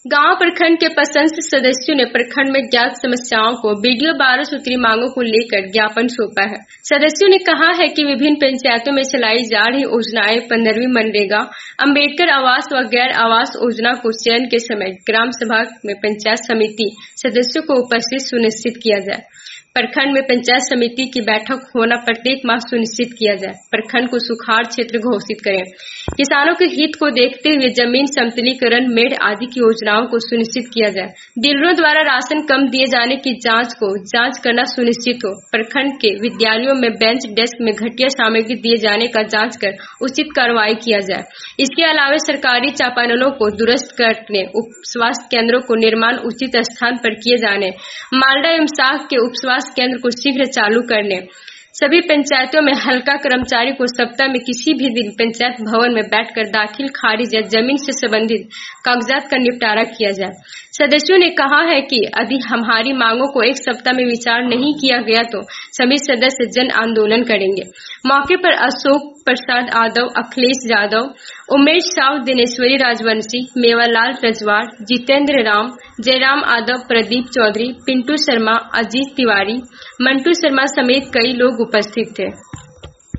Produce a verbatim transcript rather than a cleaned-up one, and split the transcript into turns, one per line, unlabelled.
गांव प्रखंड के पसंद सदस्यों ने प्रखंड में ज्ञात समस्याओं को बीडीओ बारह सूत्री मांगों को लेकर ज्ञापन सौंपा है। सदस्यों ने कहा है कि विभिन्न पंचायतों में चलाई जा रही योजनाएं पंद्रहवीं मनरेगा, अम्बेडकर आवास व गैर आवास योजना को चयन के समय ग्राम सभा में पंचायत समिति सदस्यों को उपस्थित सुनिश्चित किया जाए। प्रखंड में पंचायत समिति की बैठक होना प्रत्येक माह सुनिश्चित किया जाए। प्रखंड को सुखाड़ क्षेत्र घोषित करें। किसानों के हित को देखते हुए जमीन समतलीकरण, मेड़ आदि की योजनाओं को सुनिश्चित किया जाए। डीलरों द्वारा राशन कम दिए जाने की जांच को जांच करना सुनिश्चित हो। प्रखंड के विद्यालयों में बेंच डेस्क में घटिया सामग्री दिए जाने का जांच कर उचित कार्रवाई किया जाए। इसके अलावा सरकारी चापानलों को दुरुस्त करने, उप स्वास्थ्य केंद्रों को निर्माण उचित स्थान पर किए जाने, मालडा एवं साख के उप स्वास्थ्य केंद्र को शीघ्र चालू करने, सभी पंचायतों में हल्का कर्मचारी को सप्ताह में किसी भी दिन पंचायत भवन में बैठकर दाखिल, खारिज या जमीन से संबंधित कागजात का निपटारा किया जाए। सदस्यों ने कहा है कि यदि हमारी मांगों को एक सप्ताह में विचार नहीं किया गया तो सभी सदस्य जन आंदोलन करेंगे। मौके पर अशोक प्रसाद यादव, अखिलेश यादव, उमेश साव, दिनेश्वरी राजवंशी, मेवालाल रजवाड़, जितेंद्र राम, जयराम यादव, प्रदीप चौधरी, पिंटू शर्मा, अजीत तिवारी, मंटू शर्मा समेत कई लोग उपस्थित थे।